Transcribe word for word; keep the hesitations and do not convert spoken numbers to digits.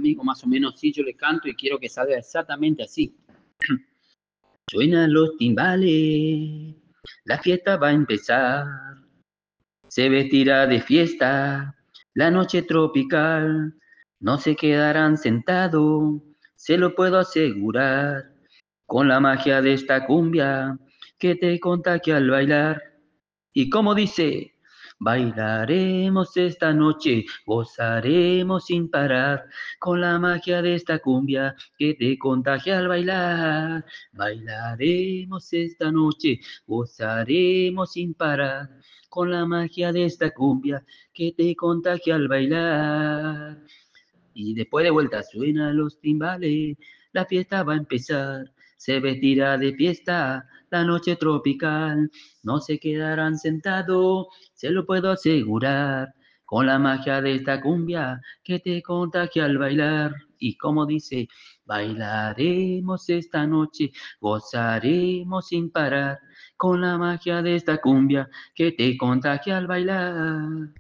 digo más o menos, sí, yo le canto y quiero que salga exactamente así. Suenan los timbales, la fiesta va a empezar, se vestirá de fiesta, la noche tropical, no se quedarán sentados, se lo puedo asegurar, con la magia de esta cumbia que te contagia al bailar. Y como dice, bailaremos esta noche, gozaremos sin parar, con la magia de esta cumbia que te contagia al bailar. Bailaremos esta noche, gozaremos sin parar, con la magia de esta cumbia que te contagia al bailar. Y después de vuelta suenan los timbales, la fiesta va a empezar, se vestirá de fiesta la noche tropical, no se quedarán sentados, se lo puedo asegurar, con la magia de esta cumbia que te contagia al bailar. Y como dice, bailaremos esta noche, gozaremos sin parar, con la magia de esta cumbia que te contagia al bailar.